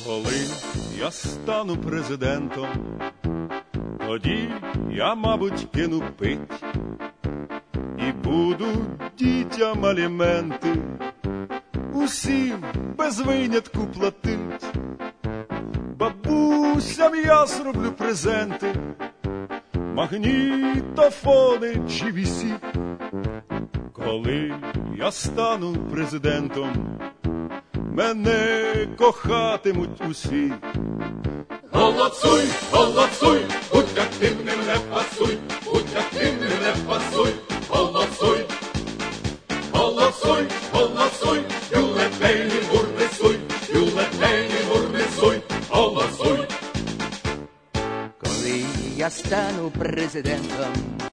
Коли я стану президентом, тоді я, мабуть, кину пить і буду дітям аліменти усім без винятку платить. Бабусям я зроблю презенти, магнітофони чи вісі. Коли я стану президентом, мене кохатимуть усі. Голосуй, голосуй, будь активним, не пасуй, будь активним, не пасуй, голосуй. Голосуй, голосуй, бюлетені гурнесуй, бюлетені гурнесуй, голосуй. Коли я стану президентом,